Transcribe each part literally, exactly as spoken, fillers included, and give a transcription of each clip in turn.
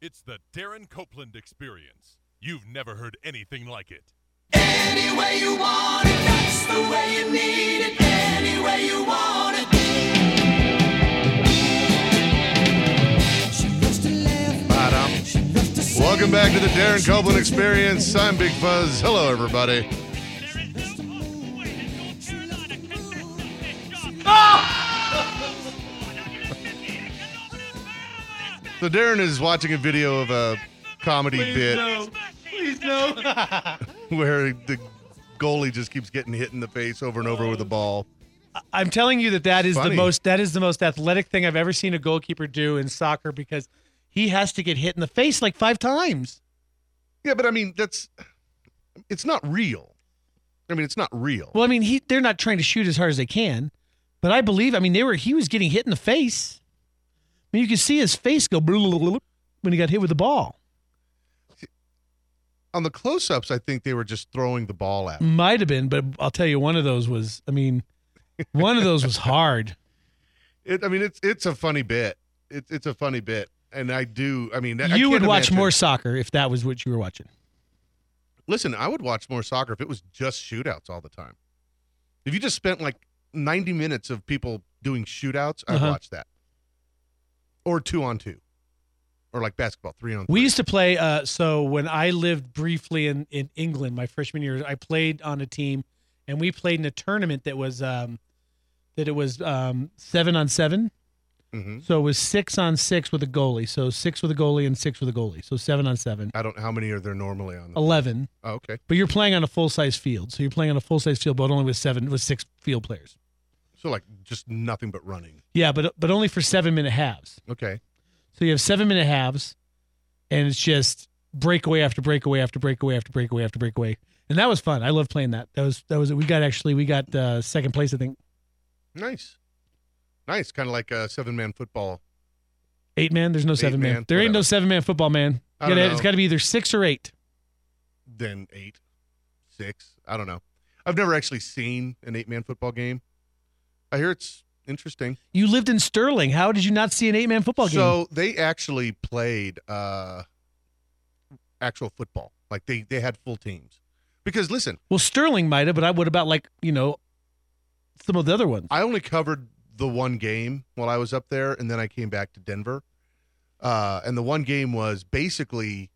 It's the Darren Copeland Experience. You've never heard anything like it. Any way you want it, that's the way you need it. Any way you want it. She loves to laugh. Bottom. She loves to sing. Welcome back to the Darren Copeland Experience. I'm Big Fuzz. Hello, everybody. So Darren is watching a video of a comedy Please bit no. Please no. where the goalie just keeps getting hit in the face over and over with the ball. I'm telling you that that is Funny. the most that is the most athletic thing I've ever seen a goalkeeper do in soccer because he has to get hit in the face like five times. Yeah, but I mean, that's it's not real. I mean, it's not real. Well, I mean, he they're not trying to shoot as hard as they can, but I believe. I mean, they were he was getting hit in the face. I mean, you could see his face go when he got hit with the ball. On the close-ups, I think they were just throwing the ball at him. Might have been, but I'll tell you, one of those was. I mean, one of those was hard. It, I mean, it's it's a funny bit. It's it's a funny bit, and I do. I mean, I You would can't watch imagine- more soccer if that was what you were watching. Listen, I would watch more soccer if it was just shootouts all the time. If you just spent like ninety minutes of people doing shootouts, I'd Uh-huh. watch that. Or two on two. Or like basketball, three on three. We used to play. Uh, so when I lived briefly in, in England, my freshman year, I played on a team, and we played in a tournament that was um, that it was um, seven on seven. Mm-hmm. So it was six on six with a goalie. So six with a goalie and six with a goalie. So seven on seven. I don't. How many are there normally on? The, Eleven. oh, okay. But you're playing on a full size field. So you're playing on a full size field, but only with seven with six field players. So like just nothing but running. Yeah, but but only for seven minute halves. Okay. So you have seven minute halves, and it's just breakaway after breakaway after breakaway after breakaway after breakaway, and that was fun. I love playing that. That was that was we got actually we got uh, second place, I think. Nice. Nice. Kind of like a seven-man football. Eight man. There's no Eight seven man. man, There ain't no whatever. seven man football, man. I You don't gotta- know. it's got to be either six or eight. Then eight, six. I don't know. I've never actually seen an eight-man football game. I hear it's interesting. You lived in Sterling. How did you not see an eight man football game? So they actually played uh, actual football. Like they, they had full teams. Because listen, Well, Sterling might have, but I what about like you know some of the other ones? I only covered the one game while I was up there, and then I came back to Denver. Uh, and the one game was basically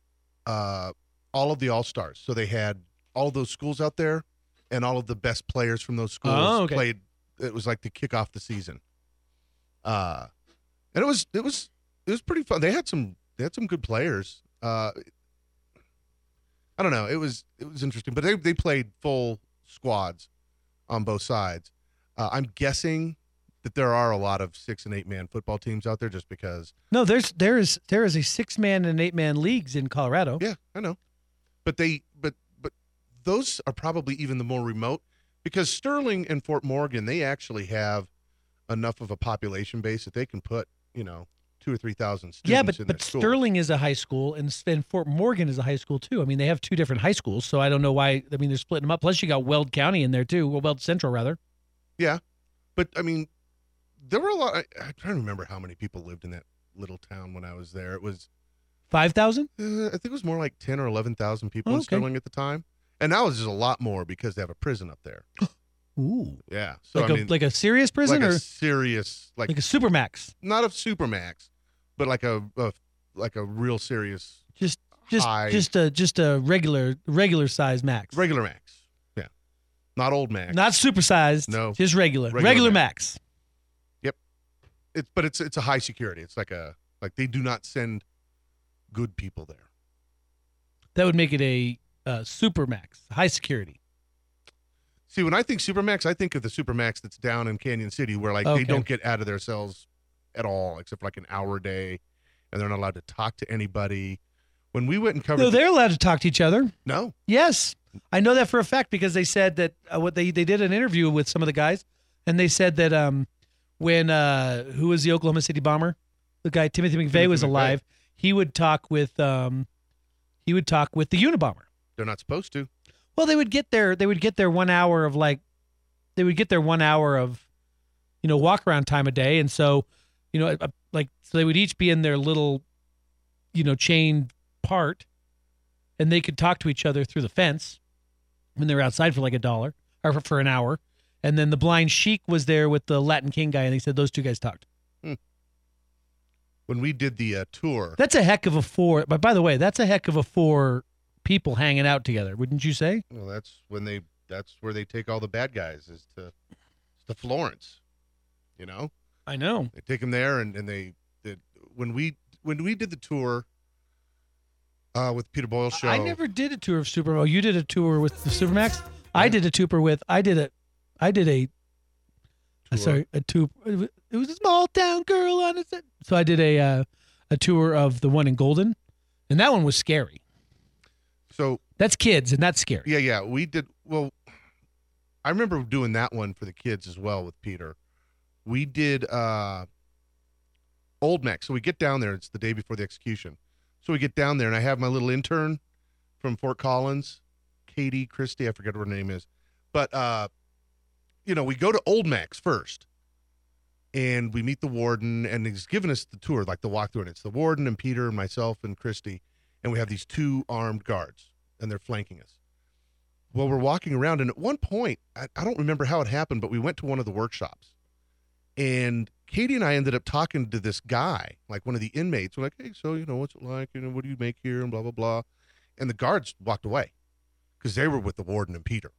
uh, all of the All-Stars. So they had all those schools out there, and all of the best players from those schools Oh, okay. played. It was like to kick off the season. Uh, and it was it was it was pretty fun. They had some they had some good players. Uh, I don't know. It was it was interesting, but they they played full squads on both sides. Uh, I'm guessing that there are a lot of six and eight man football teams out there, just because. No, there's there is there is a six man and eight man leagues in Colorado. Yeah, I know, but they but but those are probably even the more remote, because Sterling and Fort Morgan, they actually have enough of a population base that they can put, you know, two or three thousand students. Yeah, but in but their school. Sterling is a high school, and, and Fort Morgan is a high school too. I mean, they have two different high schools, so I don't know why. I mean, they're splitting them up. Plus, you got Weld County in there too, well, Weld Central rather. Yeah, but I mean, there were a lot. I, I'm trying to remember how many people lived in that little town when I was there. It was, Five thousand. uh, I think it was more like ten or eleven thousand people in Okay. Sterling at the time, and now it's just a lot more because they have a prison up there. Ooh, Yeah, so like I a mean, like a serious prison like or a serious, like, like a supermax? not a supermax, but like a, a like a real serious Just just high just a just a regular regular size max. regular max. Yeah, not old max. Not supersized. No. just regular Regular regular, max. max. It's but it's it's a high security. It's like a like they do not send good people there. That would make it a uh, supermax, high security. See, when I think supermax, I think of the supermax that's down in Canyon City, where like Okay. they don't get out of their cells at all, except for like an hour a day, and they're not allowed to talk to anybody. When we went and covered, No, the- they're allowed to talk to each other. no, Yes, I know that for a fact because they said that uh, what they they did an interview with some of the guys, and they said that um when uh who was the Oklahoma City bomber, the guy Timothy McVeigh Timothy was McVeigh. alive, he would talk with um he would talk with the Unabomber. they're not supposed to. Well, they would get their they would get their one hour of like they would get their one hour of you know walk around time a day, and so you know uh, like so they would each be in their little you know, chained part, and they could talk to each other through the fence when they were outside for like a dollar or for, for an hour. And then the blind sheik was there with the Latin King guy, and he said those two guys talked. When we did the uh, tour, That's a heck of a four. But by the way, that's a heck of a four people hanging out together, wouldn't you say? well, that's when they that's where they take all the bad guys is to to Florence. You know, I know. they take them there, and and they did when we when we did the tour uh, with Peter Boyle show. I never did a tour of Super Bowl. You did a tour with the Supermax. I did a tour with. I did a. I did a. Tour. Sorry, a tour. It was a small town girl on it. So I did a uh, a tour of the one in Golden, and that one was scary. So That's kids, and that's scary. yeah, yeah, we did. Well, I remember doing that one for the kids as well with Peter. We did uh, Old Mex. So we get down there. It's the day before the execution. So we get down there, and I have my little intern from Fort Collins, Katie Christie. I forget what her name is, but uh, you know, we go to Old Mex first. And we meet the warden, and he's giving us the tour, like the walkthrough. And it's the warden and Peter and myself and Christy, and we have these two armed guards, and they're flanking us. Well, we're walking around, and at one point, I, I don't remember how it happened, but we went to one of the workshops, and Katie and I ended up talking to this guy, like one of the inmates. We're like, hey, so, you know, what's it like? You know, what do you make here? And blah, blah, blah. And the guards walked away because they were with the warden and Peter.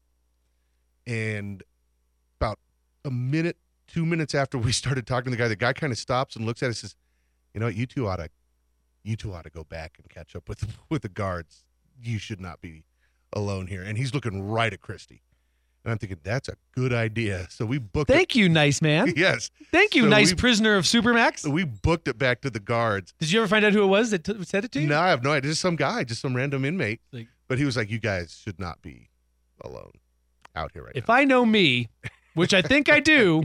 And about a minute, two minutes after we started talking to the guy, the guy kind of stops and looks at us and says, you know, you two ought to, you two ought to go back and catch up with, with the guards. You should not be alone here. And he's looking right at Christy. And I'm thinking, that's a good idea. So we booked Thank you, nice man. it. Yes. Thank you, So nice we- prisoner of Supermax. We booked it back to the guards. Did you ever find out who it was that t- said it to you? No, I have no idea. Just some guy, just some random inmate. Like- But he was like, you guys should not be alone out here right If now. I know me, which I think I do,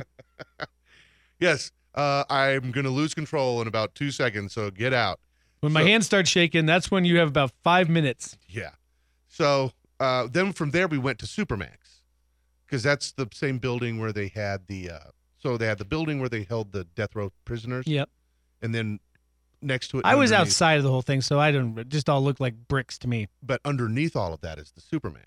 Yes. Uh, I'm going to lose control in about two seconds. So get out. when my So- hands start shaking, that's when you have about five minutes. Yeah. So uh, then from there we went to Supermax because that's the same building where they had the. Uh, so they had the building where they held the death row prisoners. Yep. And then next to it, I was underneath- outside of the whole thing, so I don't. It just all looked like bricks to me. But underneath all of that is the Supermax,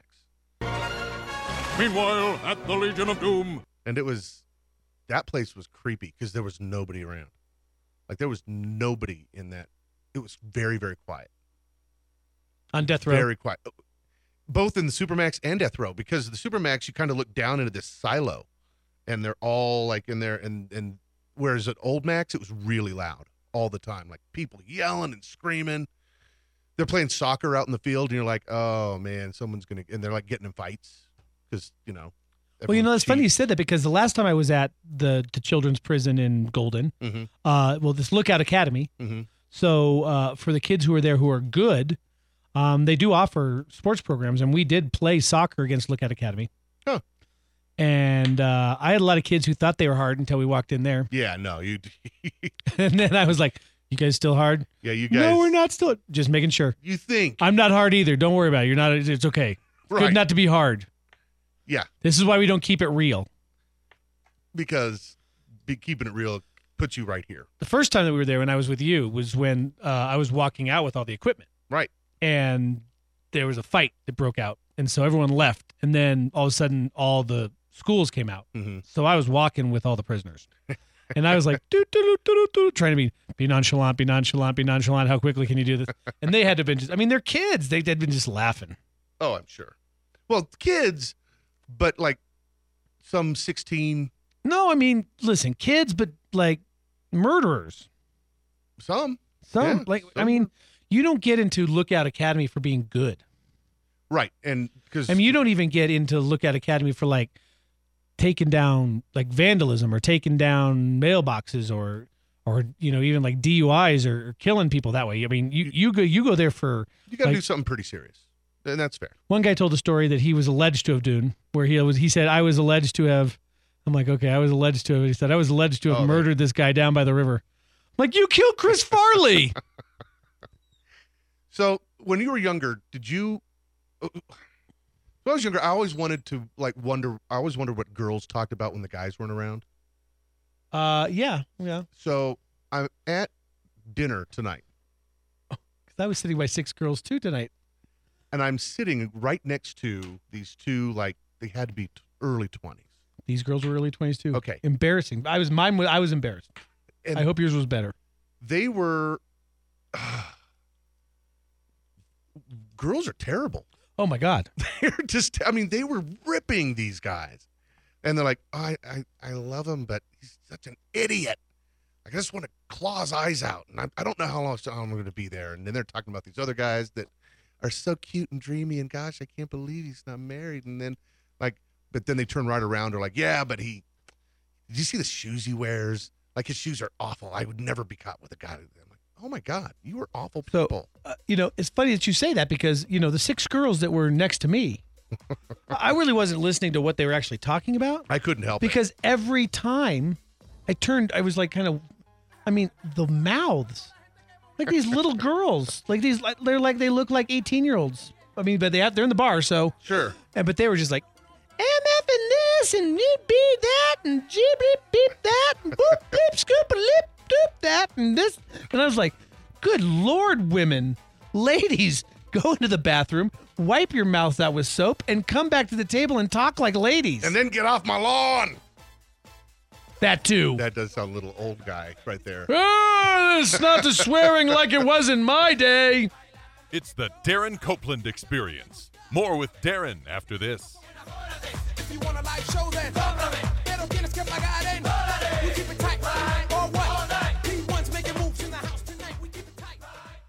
Meanwhile, at the Legion of Doom. and it was that place was creepy because there was nobody around. Like there was nobody in that. It was very very quiet. On death row. Very quiet. Both in the Supermax and Death Row, because the Supermax you kind of look down into this silo, and they're all like in there, and and whereas at Old Max it was really loud all the time, like people yelling and screaming. They're playing soccer out in the field, and you're like, oh man, someone's gonna, and they're like getting in fights because you know. Well, you know, everyone's it's funny you cheap. said that because the last time I was at the, the children's prison in Golden, Mhm. uh, well, this Lookout Academy. Mhm. So uh, for the kids who are there who are good, um, they do offer sports programs, and we did play soccer against Lookout Academy. Huh. And uh, I had a lot of kids who thought they were hard until we walked in there, Yeah, no, you, and then I was like, "You guys still hard?" yeah, you guys. No, we're not still. Just making sure. You think I'm not hard either. Don't worry about it. You're not. It's okay. right? Good not to be hard. Yeah, This is why we don't keep it real. because be, keeping it real puts you right here. The first time that we were there when I was with you was when uh, I was walking out with all the equipment. Right. And there was a fight that broke out. And so everyone left. And then all of a sudden, all the schools came out. Mm-hmm. So I was walking with all the prisoners. And I was like, doo, doo, doo, doo, doo, trying to be be nonchalant, be nonchalant, be nonchalant. How quickly can you do this? And they had to have been just, I mean, they're kids. They, they'd been just laughing. Oh, I'm sure. Well, kids, but like some sixteen, No, I mean, listen, kids, but like murderers. some. Some, Yeah, like, I some mean, you don't get into Lookout Academy for being good. Right. And because I mean, you don't even get into Lookout Academy for like taking down like vandalism or taking down mailboxes or or you know even like D U Is or, or killing people that way. I mean, you you go you go there for you got to like- do something pretty serious. And that's fair. one guy told a story that he was alleged to have done where he was he said I was alleged to have. I'm like, okay, I was alleged to have. He said I was alleged to have Oh, they- murdered this guy down by the river. I'm like, you killed Chris Farley. So when you were younger, did you? uh, When I was younger, I always wanted to like wonder. I always wondered what girls talked about when the guys weren't around. uh, yeah, yeah. So I'm at dinner tonight, I was sitting by six girls too tonight. And I'm sitting right next to these two, like they had to be t- early twenties. These girls were early twenties too. Okay. Embarrassing. I was mine. was- I was embarrassed. And I hope yours was better. they were. Uh, girls are terrible. Oh my God. They're just. I mean, they were ripping these guys, and they're like, oh, I, I, I love him, but he's such an idiot. I just want to claw his eyes out, and I, I don't know how long I'm going to be there. And then they're talking about these other guys that are so cute and dreamy, and gosh, I can't believe he's not married. And then, like, but then they turn right around. They're like, yeah, but he. Did you see the shoes he wears? Like his shoes are awful. I would never be caught with a guy. I'm like, oh my God, you are awful So, people. uh, you know, it's funny that you say that because, you know, the six girls that were next to me, I really wasn't listening to what they were actually talking about I couldn't help it. because every time I turned, I was like kind of, I mean, the mouths, like these little girls, like these, like, they're like, they look like eighteen year olds. I mean, but they have, they're in the bar. So, Sure. and, but they were just like, M F and this and beep beep that and G beep beep that and boop beep scoop a lip doop that and this. And I was like, good Lord, women, ladies, go into the bathroom, wipe your mouth out with soap, and come back to the table and talk like ladies. And then get off my lawn. that too. That does sound a little old guy right there. Ah, it's not the swearing like it was in my day. It's the Darren Copeland Experience. More with Darren after this. If you want a live show, then pero tienes que pagar en